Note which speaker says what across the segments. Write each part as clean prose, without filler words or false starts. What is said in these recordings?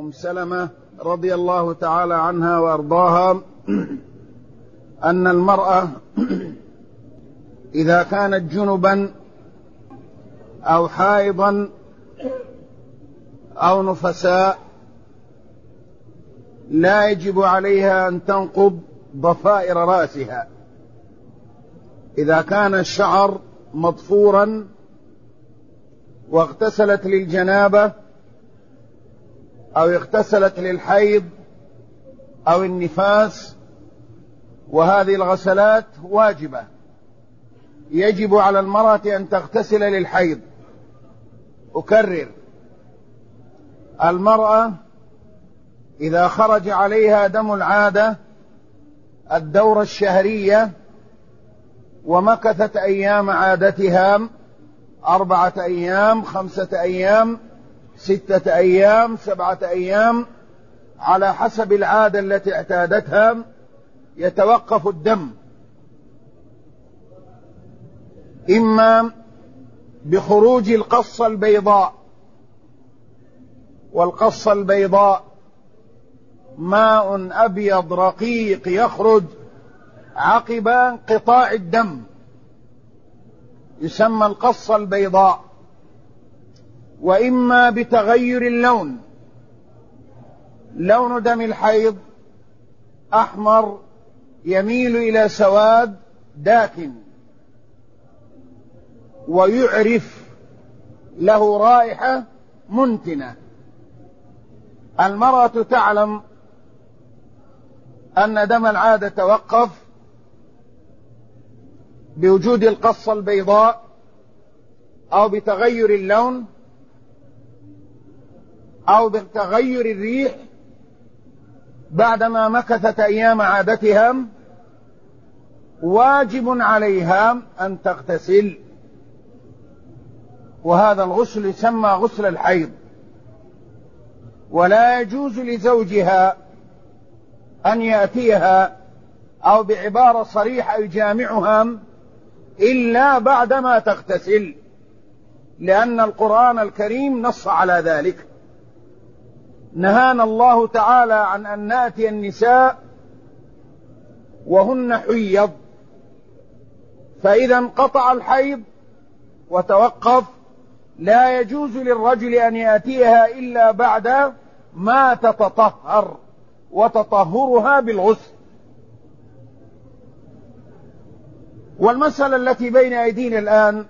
Speaker 1: أم سلمة رضي الله تعالى عنها وأرضاها أن المرأة إذا كانت جنبا أو حائضا أو نفساء لا يجب عليها أن تنقض ضفائر رأسها. إذا كان الشعر مضفورا واغتسلت للجنابة أو اغتسلت للحيض أو النفاس، وهذه الغسلات واجبة، يجب على المرأة أن تغتسل للحيض. أكرر، المرأة إذا خرج عليها دم العادة الدورة الشهرية ومكثت أيام عادتها 4 أيام 5 أيام 6 أيام 7 أيام على حسب العادة التي اعتادتها، يتوقف الدم إما بخروج القصة البيضاء، والقصة البيضاء ماء أبيض رقيق يخرج عقب انقطاع الدم، يسمى القصة البيضاء، وإما بتغير اللون، لون دم الحيض أحمر يميل إلى سواد داكن ويعرف له رائحة منتنة. المرأة تعلم أن دم العادة توقف بوجود القصة البيضاء أو بتغير اللون أو بتغير الريح بعدما مكثت أيام عادتها، واجب عليها أن تغتسل، وهذا الغسل يسمى غسل الحيض. ولا يجوز لزوجها أن يأتيها أو بعبارة صريحة يجامعها إلا بعدما تغتسل، لأن القرآن الكريم نص على ذلك. نهانا الله تعالى عن أن نأتي النساء وهن حيض، فإذا انقطع الحيض وتوقف لا يجوز للرجل أن يأتيها إلا بعد ما تتطهر وتطهرها بالغسل. والمسألة التي بين أيدينا الآن،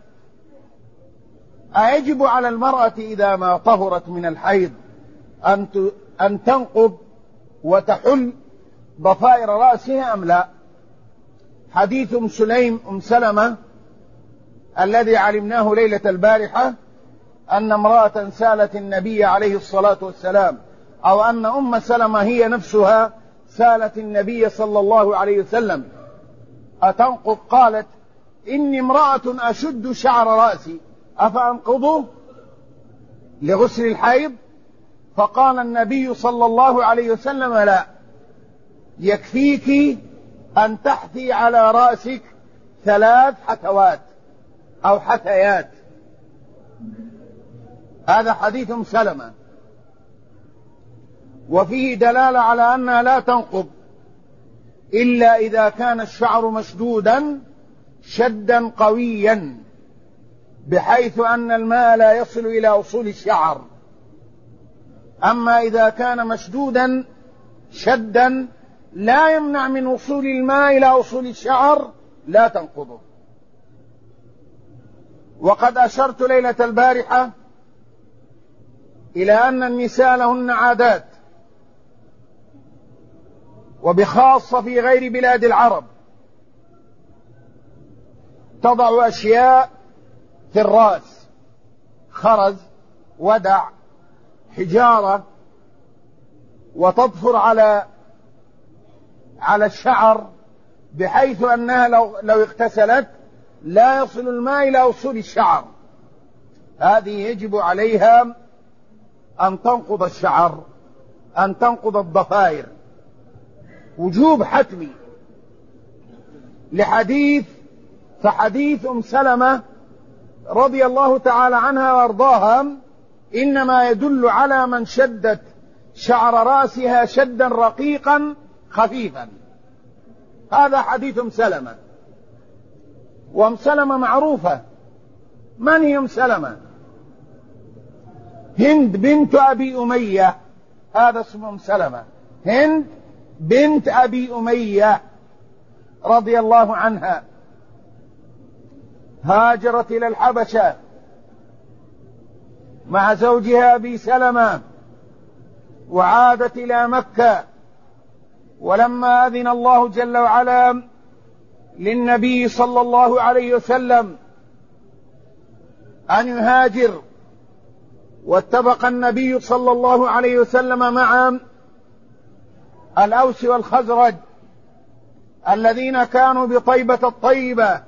Speaker 1: أيجب على المرأة إذا ما طهرت من الحيض أن تنقض وتحل ضفائر رأسها أم لا؟ حديث أم سلمة الذي علمناه ليلة البارحة أن امرأة سألت النبي عليه الصلاة والسلام، أو أن أم سلمة هي نفسها سألت النبي صلى الله عليه وسلم أتنقض؟ قالت إني امرأة أشد شعر رأسي أفأنقضه لغسل الحيض؟ فقال النبي صلى الله عليه وسلم لا، يكفيك أن تحثي على رأسك 3 حثوات أو حثيات. هذا حديث أم سلمة، وفيه دلالة على أنها لا تنقض إلا إذا كان الشعر مشدودا شدا قويا بحيث أن الماء لا يصل إلى أصول الشعر. أما إذا كان مشدودا شدا لا يمنع من وصول الماء إلى أصول الشعر لا تنقضه. وقد أشرت ليلة البارحة إلى أن النساء لهن عادات، وبخاصة في غير بلاد العرب، تضع أشياء في الرأس، خرز، ودع، حجارة، وتضفر على الشعر بحيث أنها لو اغتسلت لا يصل الماء إلى أصول الشعر. هذه يجب عليها أن تنقض الشعر، أن تنقض الضفائر، وجوب حتمي. فحديث أم سلمة رضي الله تعالى عنها وارضاها إنما يدل على من شدت شعر رأسها شدا رقيقا خفيفا. هذا حديث أم سلمة. وأم سلمة معروفة. من هي أم سلمة؟ هند بنت أبي أمية، هذا اسم أم سلمة، هند بنت أبي أمية رضي الله عنها. هاجرت إلى الحبشة مع زوجها أبي سلمة، وعادت إلى مكة. ولما أذن الله جل وعلا للنبي صلى الله عليه وسلم أن يهاجر، واتفق النبي صلى الله عليه وسلم مع الأوس والخزرج الذين كانوا بطيبة الطيبة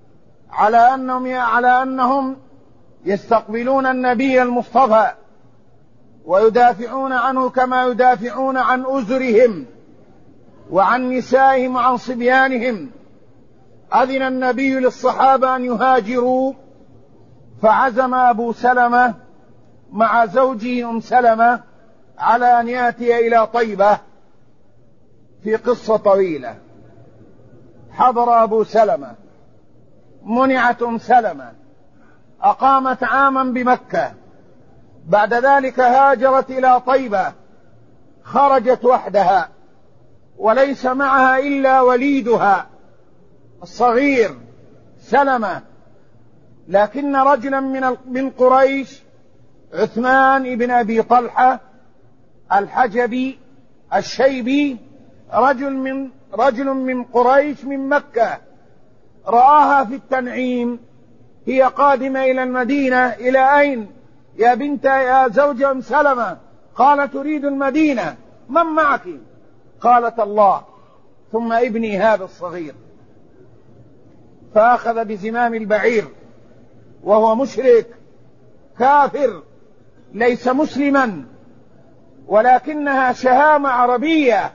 Speaker 1: على أنهم يستقبلون النبي المصطفى ويدافعون عنه كما يدافعون عن أزرهم وعن نسائهم وعن صبيانهم. أذن النبي للصحابة أن يهاجروا، فعزم أبو سلمة مع زوجه أم سلمة على أن يأتي إلى طيبة. في قصة طويلة. حضر أبو سلمة، منعت أم سلمة، أقامت عاما بمكة، بعد ذلك هاجرت إلى طيبة، خرجت وحدها وليس معها إلا وليدها الصغير سلمة، لكن رجلا من قريش، عثمان بن أبي طلحة الحجبي الشيبي، رجل من قريش من مكة، رآها في التنعيم، هي قادمة إلى المدينة. إلى أين يا بنت يا زوج أم سلمة؟ قال تريد المدينة. من معك؟ قالت الله ثم ابني هذا الصغير. فأخذ بزمام البعير وهو مشرك كافر ليس مسلما، ولكنها شهامة عربية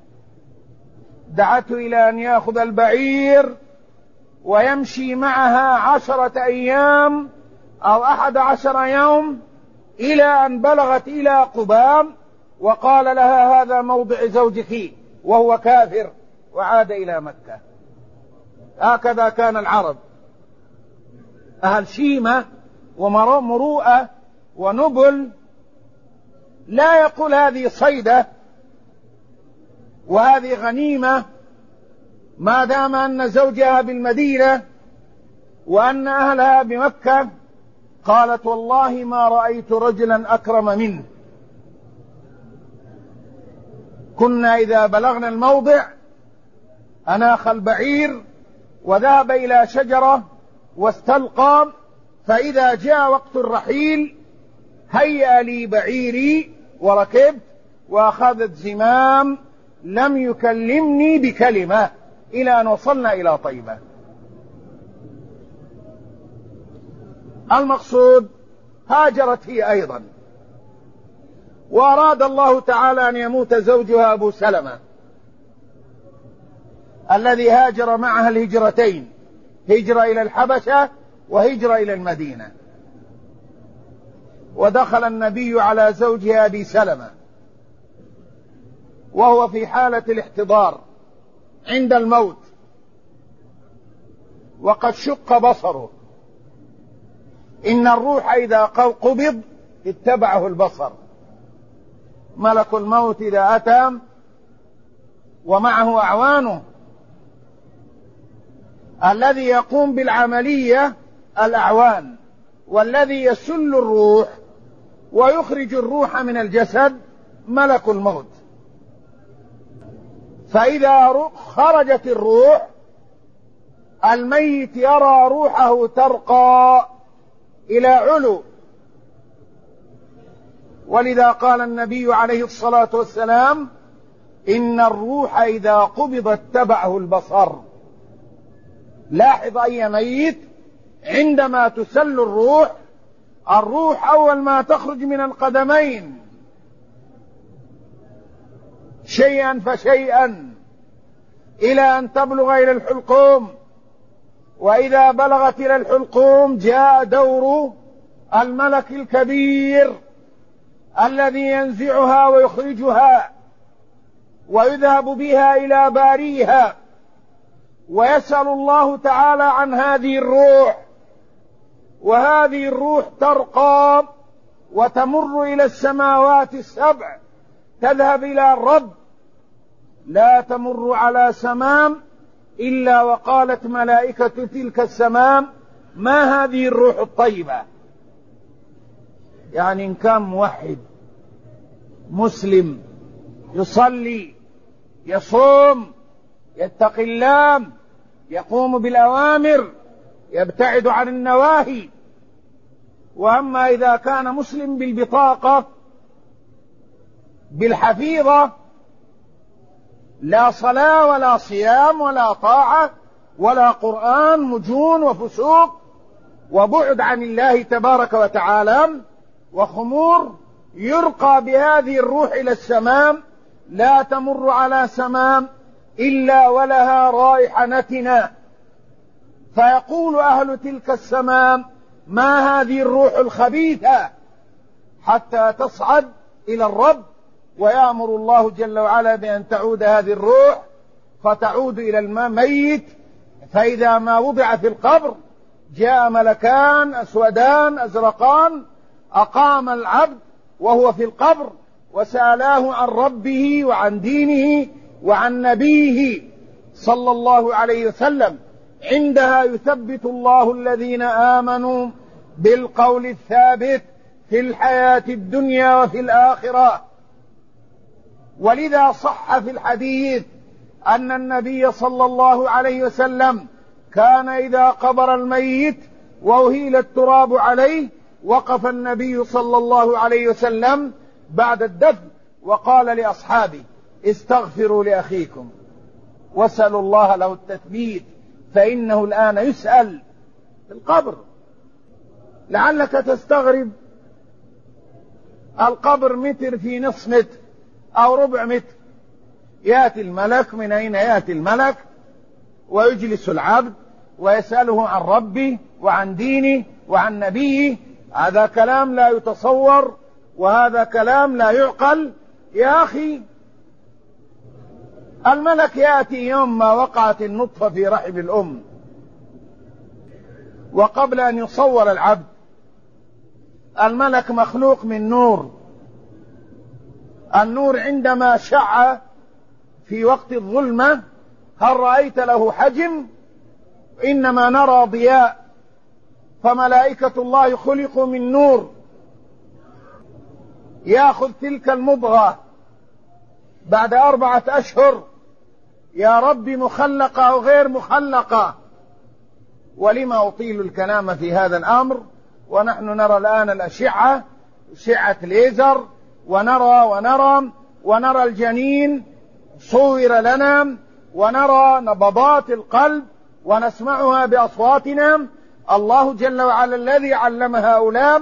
Speaker 1: دعته إلى أن يأخذ البعير ويمشي معها 10 أيام أو 11 يوم إلى أن بلغت إلى قبام، وقال لها هذا موضع زوجك وهو كافر، وعاد إلى مكة. هكذا كان العرب، أهل شيمة ومروءة ونبل. لا يقول هذه صيدة وهذه غنيمة ما دام أن زوجها بالمدينة وأن أهلها بمكة. قالت والله ما رأيت رجلا أكرم منه. كنا إذا بلغنا الموضع أناخ البعير وذهب إلى شجرة واستلقى، فإذا جاء وقت الرحيل هيأ لي بعيري وركبت وأخذت زمام، لم يكلمني بكلمة إلى أن وصلنا إلى طيبة. المقصود هاجرت هي أيضا، وأراد الله تعالى أن يموت زوجها أبو سلمة الذي هاجر معها الهجرتين، هجرة إلى الحبشة وهجرة إلى المدينة. ودخل النبي على زوجها أبي سلمة وهو في حالة الاحتضار عند الموت، وقد شق بصره. إن الروح إذا قبض اتبعه البصر. ملك الموت إذا أتى ومعه أعوانه، الذي يقوم بالعملية الأعوان، والذي يسل الروح ويخرج الروح من الجسد ملك الموت. فإذا خرجت الروح الميت يرى روحه ترقى إلى علو. ولذا قال النبي عليه الصلاة والسلام إن الروح إذا قبض اتبعه البصر. لاحظ أي ميت عندما تسل الروح أول ما تخرج من القدمين شيئا فشيئا إلى أن تبلغ إلى الحلقوم، وإذا بلغت إلى الحلقوم جاء دور الملك الكبير الذي ينزعها ويخرجها ويذهب بها إلى باريها، ويسأل الله تعالى عن هذه الروح، وهذه الروح ترقى وتمر إلى السماوات السبع، تذهب إلى الرب، لا تمر على سمام إلا وقالت ملائكة تلك السمام: ما هذه الروح الطيبة؟ يعني إن كان موحد مسلم يصلي يصوم يتقي الله يقوم بالأوامر يبتعد عن النواهي، وأما إذا كان مسلم بالبطاقة بالحفيظة، لا صلاة ولا صيام ولا طاعة ولا قرآن، مجون وفسوق وبعد عن الله تبارك وتعالى وخمور، يرقى بهذه الروح إلى السمام، لا تمر على سمام إلا ولها رائحة نتنة، فيقول أهل تلك السمام: ما هذه الروح الخبيثة؟ حتى تصعد إلى الرب، ويأمر الله جل وعلا بأن تعود هذه الروح، فتعود إلى الميت، فإذا ما وضع في القبر جاء ملكان أسودان أزرقان، أقام العبد وهو في القبر وسألاه عن ربه وعن دينه وعن نبيه صلى الله عليه وسلم. عندها يثبت الله الذين آمنوا بالقول الثابت في الحياة الدنيا وفي الآخرة. ولذا صح في الحديث أن النبي صلى الله عليه وسلم كان إذا قبر الميت وأهيل التراب عليه وقف النبي صلى الله عليه وسلم بعد الدفن وقال لأصحابه: استغفروا لأخيكم واسألوا الله له التثبيت، فإنه الآن يسأل في القبر. لعلك تستغرب، القبر متر في نصف متر أو ربع متر، يأتي الملك. من أين يأتي الملك؟ ويجلس العبد ويسأله عن ربه وعن دينه وعن نبيه. هذا كلام لا يتصور، وهذا كلام لا يعقل. يا أخي، الملك يأتي يوم ما وقعت النطفة في رحم الأم، وقبل أن يصور العبد. الملك مخلوق من نور، النور عندما شع في وقت الظلمة هل رأيت له حجم؟ إنما نرى ضياء. فملائكة الله خلقوا من نور، يأخذ تلك المضغة بعد 4 أشهر، يا رب مخلقة أو غير مخلقة. ولما أطيل الكلام في هذا الأمر ونحن نرى الآن الأشعة، أشعة ليزر، ونرى الجنين صور لنا، ونرى نبضات القلب ونسمعها بأصواتنا. الله جل وعلا الذي علم هؤلاء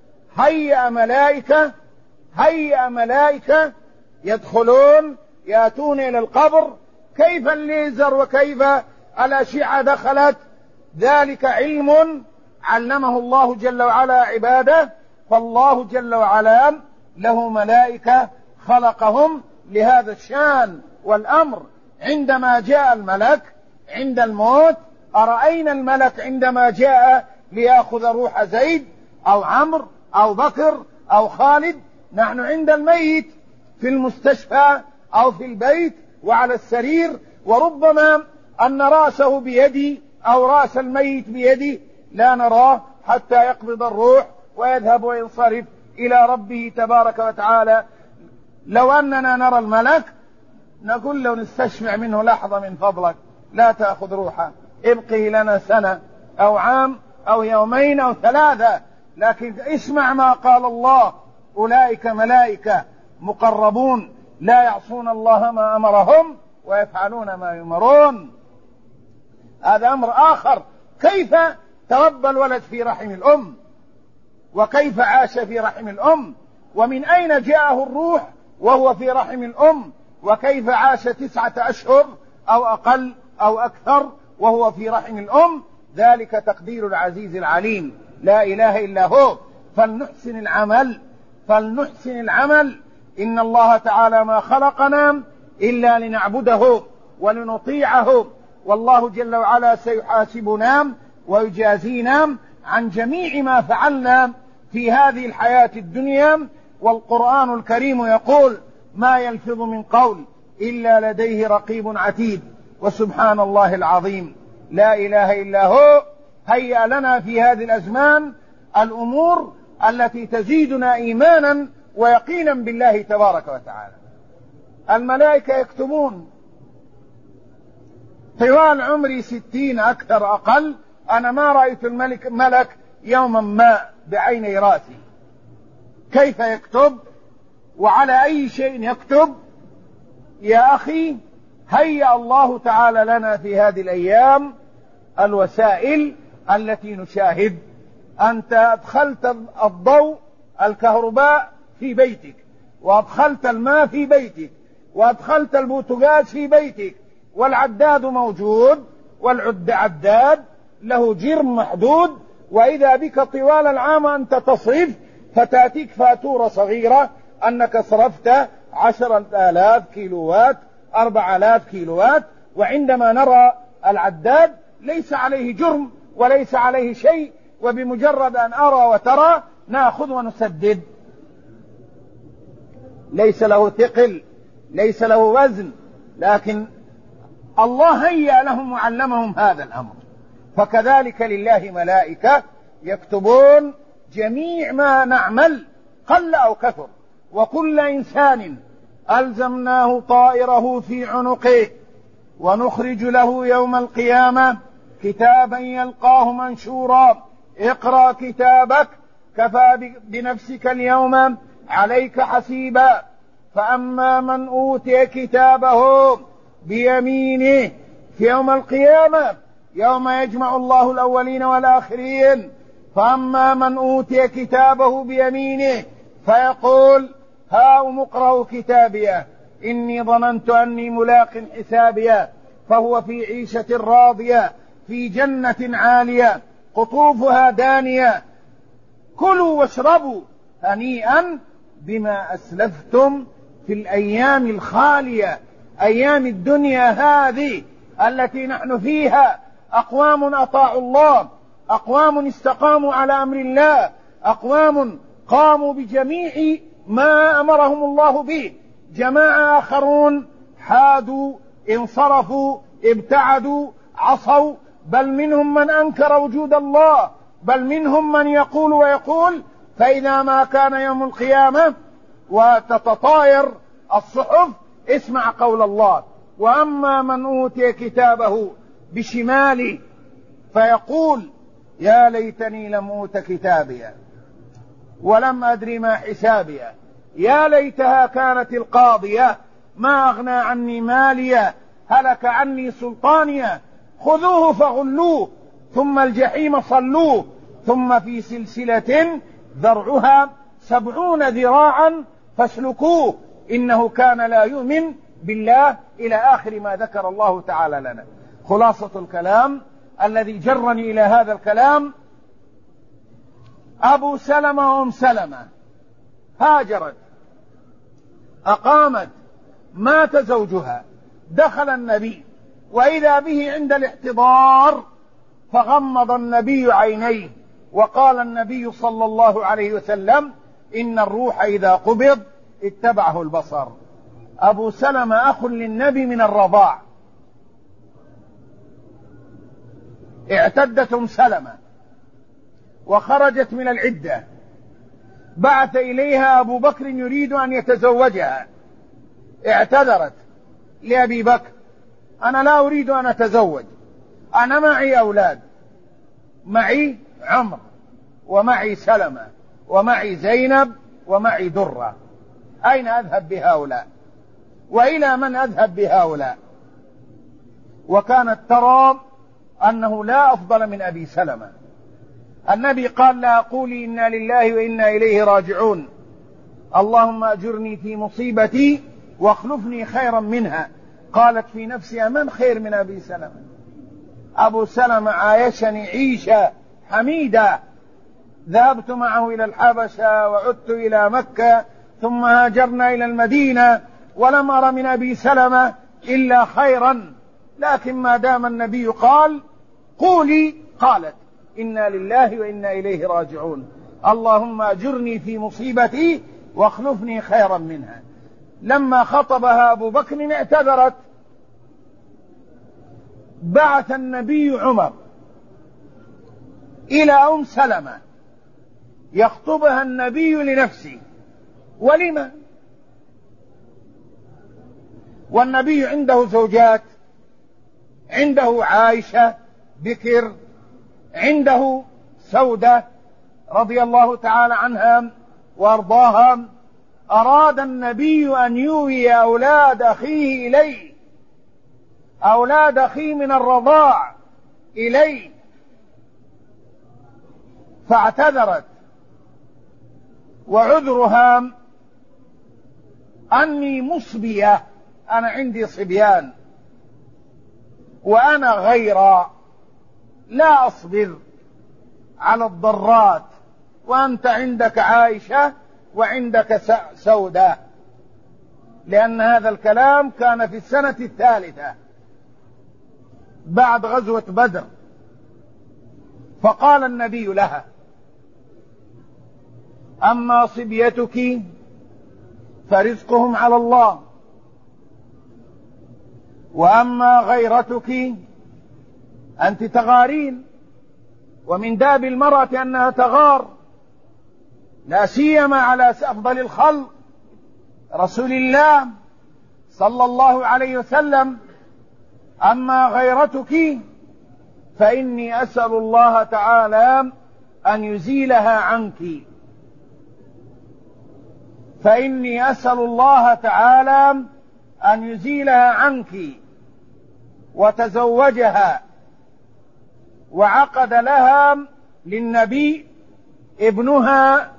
Speaker 1: هيئ ملائكة يدخلون يأتون إلى القبر. كيف الليزر وكيف الأشعة دخلت؟ ذلك علم علمه الله جل وعلا عباده، فالله جل وعلا له ملائكة خلقهم لهذا الشان والأمر. عندما جاء الملك عند الموت، أرأينا الملك عندما جاء ليأخذ روح زيد أو عمرو أو بكر أو خالد؟ نحن عند الميت في المستشفى أو في البيت وعلى السرير، وربما أن رأسه بيدي أو رأس الميت بيدي، لا نراه حتى يقبض الروح ويذهب وينصرف إلى ربه تبارك وتعالى. لو أننا نرى الملك نقول له: نستشفع منه لحظة من فضلك، لا تأخذ روحه، ابقي لنا سنة أو عام أو يومين أو 3. لكن اسمع ما قال الله: أولئك ملائكة مقربون لا يعصون الله ما أمرهم ويفعلون ما يؤمرون. هذا أمر آخر. كيف تربى الولد في رحم الأم؟ وكيف عاش في رحم الأم؟ ومن أين جاءه الروح وهو في رحم الأم؟ وكيف عاش 9 أشهر أو أقل أو أكثر وهو في رحم الأم؟ ذلك تقدير العزيز العليم، لا إله إلا هو. فلنحسن العمل فلنحسن العمل. إن الله تعالى ما خلقنا إلا لنعبده ولنطيعه، والله جل وعلا سيحاسبنا ويجازينا عن جميع ما فعلنا في هذه الحياة الدنيا. والقرآن الكريم يقول: ما يلفظ من قول إلا لديه رقيب عتيد. وسبحان الله العظيم، لا إله إلا هو. هيأ لنا في هذه الأزمان الأمور التي تزيدنا إيمانا ويقينا بالله تبارك وتعالى. الملائكة يكتبون طوال عمري 60 أكثر أقل، أنا ما رأيت الملك يوما ما بعيني راسي. كيف يكتب وعلى أي شيء يكتب؟ يا أخي، هيأ الله تعالى لنا في هذه الأيام الوسائل التي نشاهد. أنت أدخلت الضوء الكهرباء في بيتك، وأدخلت الماء في بيتك، وأدخلت البوتاجاز في بيتك، والعداد موجود، والعداد له جرم محدود، وإذا بك طوال العام أنت تصرف فتأتيك فاتورة صغيرة أنك صرفت 10,000 كيلووات 4,000 كيلووات، وعندما نرى العداد ليس عليه جرم وليس عليه شيء، وبمجرد أن أرى وترى نأخذ ونسدد. ليس له ثقل، ليس له وزن، لكن الله هيأ لهم وعلمهم هذا الأمر. فكذلك لله ملائكة يكتبون جميع ما نعمل قل أو كثر، وكل إنسان ألزمناه طائره في عنقه ونخرج له يوم القيامة كتابا يلقاه منشورا اقرأ كتابك كفى بنفسك اليوم عليك حسيبا. فأما من أوتي كتابه بيمينه في يوم القيامة يوم يجمع الله الأولين والآخرين، فأما من أوتي كتابه بيمينه فيقول: هاؤم اقرءوا كتابيه إني ظننت أني ملاق حسابيه، فهو في عيشة راضية في جنة عالية قطوفها دانية كلوا واشربوا هنيئا بما أسلفتم في الأيام الخالية. أيام الدنيا هذه التي نحن فيها أقوام أطاعوا الله، أقوام استقاموا على أمر الله، أقوام قاموا بجميع ما أمرهم الله به، جماعة آخرون حادوا انصرفوا ابتعدوا عصوا، بل منهم من أنكر وجود الله، بل منهم من يقول ويقول. فإذا ما كان يوم القيامة وتتطاير الصحف اسمع قول الله: وأما من أوتي كتابه بشماله فيقول: يا ليتني لم أوت كتابيا ولم أدري ما حسابيا، يا ليتها كانت القاضية ما أغنى عني ماليا هلك عني سلطانيا خذوه فغلوه ثم الجحيم صلوه ثم في سلسلة ذرعها 70 ذراعا فاسلكوه إنه كان لا يؤمن بالله، إلى آخر ما ذكر الله تعالى لنا. خلاصة الكلام الذي جرني إلى هذا الكلام: أبو سلمة وأم سلمة هاجرت، أقامت، مات زوجها، دخل النبي وإذا به عند الاحتضار فغمض النبي عينيه وقال النبي صلى الله عليه وسلم: إن الروح إذا قبض اتبعه البصر. أبو سلمة أخ للنبي من الرضاع. اعتدت أم سلمة وخرجت من العدة، بعث إليها أبو بكر يريد أن يتزوجها، اعتذرت لأبي بكر: أنا لا أريد أن أتزوج، أنا معي أولاد، معي عمر ومعي سلمة ومعي زينب ومعي درة، أين أذهب بهؤلاء وإلى من أذهب بهؤلاء؟ وكانت ترى أنه لا أفضل من أبي سلمة. النبي قال لها: قولي إنا لله وإنا إليه راجعون، اللهم أجرني في مصيبتي واخلفني خيرا منها. قالت في نفسها: من خير من أبي سلمة؟ أبو سلمة عايشني عيشة حميدة ذهبت معه إلى الحبشة وعدت إلى مكة ثم هاجرنا إلى المدينة ولم أر من أبي سلمة إلا خيرا، لكن ما دام النبي قال قولي قالت إنا لله وإنا إليه راجعون، اللهم أجرني في مصيبتي واخلفني خيرا منها. لما خطبها أبو بكر اعتذرت، بعث النبي عمر إلى أم سلمة يخطبها النبي لنفسه. ولما؟ والنبي عنده زوجات، عنده عائشة بكر، عنده سودة رضي الله تعالى عنها وارضاها. أراد النبي أن يوي أولاد أخيه إليه، أولاد أخيه من الرضاع إليه، فاعتذرت، وعذرها أني مصبية، أنا عندي صبيان وأنا غيرا لا أصبر على الضرات، وأنت عندك عائشة وعندك سودة، لأن هذا الكلام كان في السنة الثالثة بعد غزوة بدر. فقال النبي لها: أما صبيتك فرزقهم على الله، وأما غيرتك أنت تغارين، ومن داب المرأة أنها تغار، لا سيما على أفضل الخلق رسول الله صلى الله عليه وسلم. أما غيرتك فإني أسأل الله تعالى أن يزيلها عنك، فإني أسأل الله تعالى أن يزيلها عنك. وتزوجها وعقد لها للنبي ابنها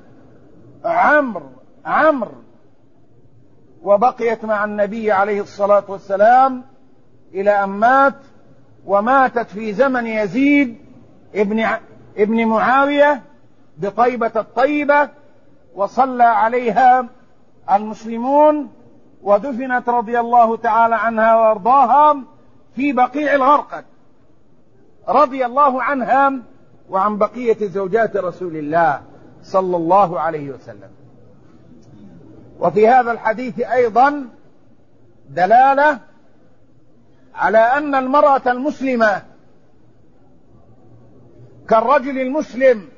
Speaker 1: عمرو، وبقيت مع النبي عليه الصلاة والسلام إلى أن مات، وماتت في زمن يزيد ابن معاوية بطيبة الطيبة، وصلى عليها المسلمون، ودفنت رضي الله تعالى عنها وارضاها في بقيع الغرقد، رضي الله عنها وعن بقية زوجات رسول الله صلى الله عليه وسلم. وفي هذا الحديث أيضا دلالة على أن المرأة المسلمة كالرجل المسلم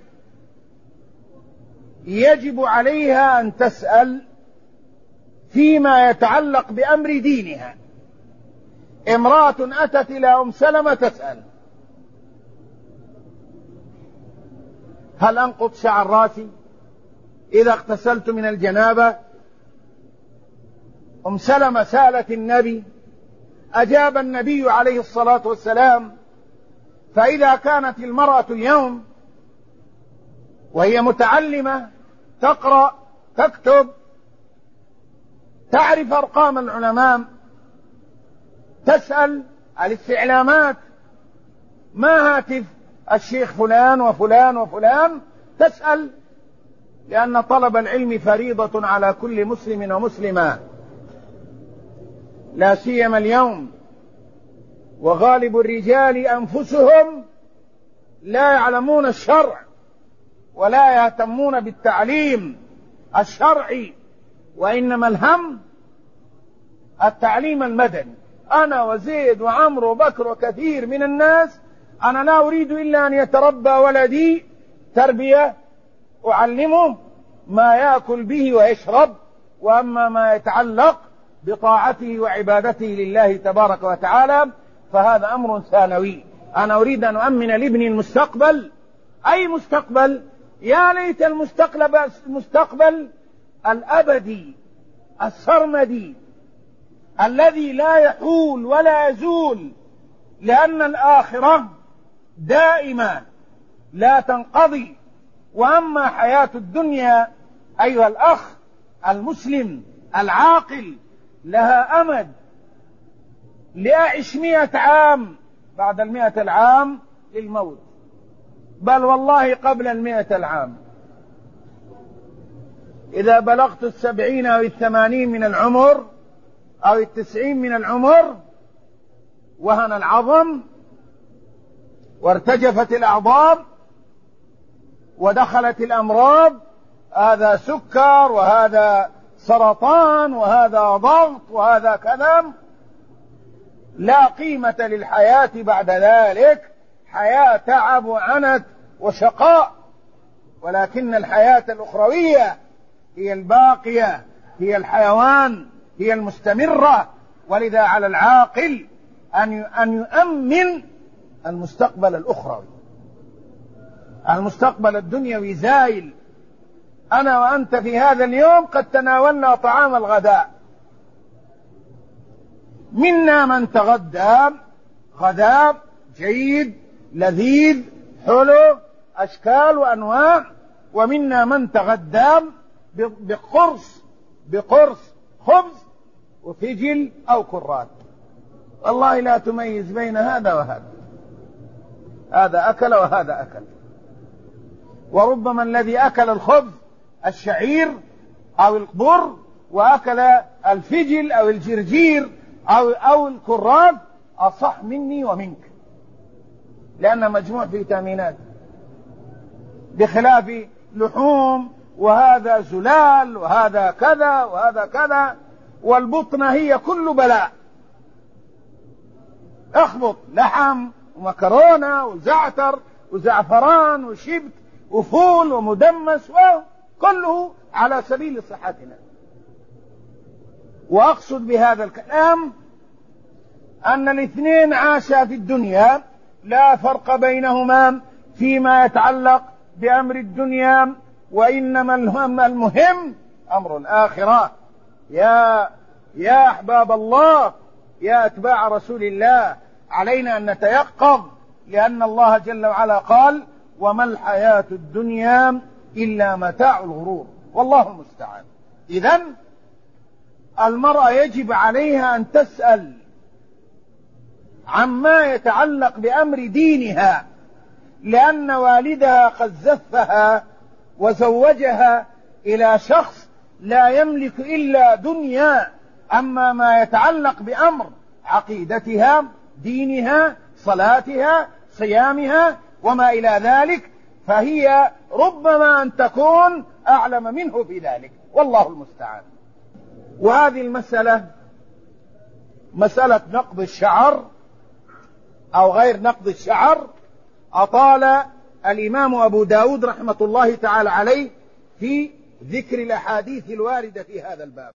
Speaker 1: يجب عليها أن تسأل فيما يتعلق بأمر دينها. امرأة أتت إلى أم سلمة تسأل: هل أنقض شعر راسي إذا اغتسلت من الجنابة؟ أم سلمة سألت النبي، أجاب النبي عليه الصلاة والسلام. فإذا كانت المرأة اليوم وهي متعلمة تقرأ تكتب تعرف أرقام العلماء، تسأل الاستعلامات، ما هاتف الشيخ فلان وفلان وفلان، تسأل، لأن طلب العلم فريضة على كل مسلم ومسلمة، لا سيما اليوم وغالب الرجال أنفسهم لا يعلمون الشرع ولا يهتمون بالتعليم الشرعي، وإنما الهم التعليم المدني. أنا وزيد وعمرو وبكر وكثير من الناس، أنا لا أريد إلا أن يتربى ولدي تربية أعلمه ما يأكل به ويشرب، وأما ما يتعلق بطاعته وعبادته لله تبارك وتعالى فهذا أمر ثانوي. أنا أريد أن أؤمن لابني المستقبل. أي مستقبل؟ يا ليت المستقبل الأبدي السرمدي الذي لا يحول ولا يزول، لأن الآخرة دائمة لا تنقضي. وأما حياة الدنيا أيها الأخ المسلم العاقل لها أمد، لأعش 100 عام، بعد 100 العام للموت. بل والله قبل 100 العام. إذا بلغت 70 أو 80 من العمر أو 90 من العمر وهن العظم وارتجفت الأعضاء ودخلت الأمراض، هذا سكر وهذا سرطان وهذا ضغط وهذا كذا، لا قيمة للحياة بعد ذلك، حياة تعب وعنت وشقاء. ولكن الحياة الأخروية هي الباقية، هي الحيوان، هي المستمرة. ولذا على العاقل أن يؤمن المستقبل الأخروي. المستقبل الدنيوي زائل. أنا وأنت في هذا اليوم قد تناولنا طعام الغداء، منا من تغدى غداء جيد لذيذ حلو أشكال وأنواع، ومنا من تغدى بقرص خبز وفجل أو كرات. والله لا تميز بين هذا وهذا، هذا أكل وهذا أكل. وربما الذي أكل الخبز الشعير أو البر وأكل الفجل أو الجرجير أو الكرات أصح مني ومنك، لأن مجموع فيتامينات، بخلاف لحوم وهذا زلال وهذا كذا وهذا كذا. والبطن هي كل بلاء، اخبط لحم ومكرونة وزعتر وزعفران وشبت وفول ومدمس وكله على سبيل صحتنا. وأقصد بهذا الكلام أن الاثنين عاشا في الدنيا، لا فرق بينهما فيما يتعلق بأمر الدنيا، وإنما المهم أمر الآخرة. يا أحباب الله، يا أتباع رسول الله، علينا أن نتيقظ، لأن الله جل وعلا قال: وما الحياة الدنيا إلا متاع الغرور. والله المستعان. إذن المرأة يجب عليها أن تسأل عما يتعلق بأمر دينها، لأن والدها قد زفها وزوجها إلى شخص لا يملك إلا دنيا. أما ما يتعلق بأمر عقيدتها، دينها، صلاتها، صيامها وما إلى ذلك، فهي ربما أن تكون أعلم منه في ذلك، والله المستعان. وهذه المسألة، مسألة نقض الشعر أو غير نقض الشعر، أطال الإمام أبو داود رحمة الله تعالى عليه في ذكر الأحاديث الواردة في هذا الباب.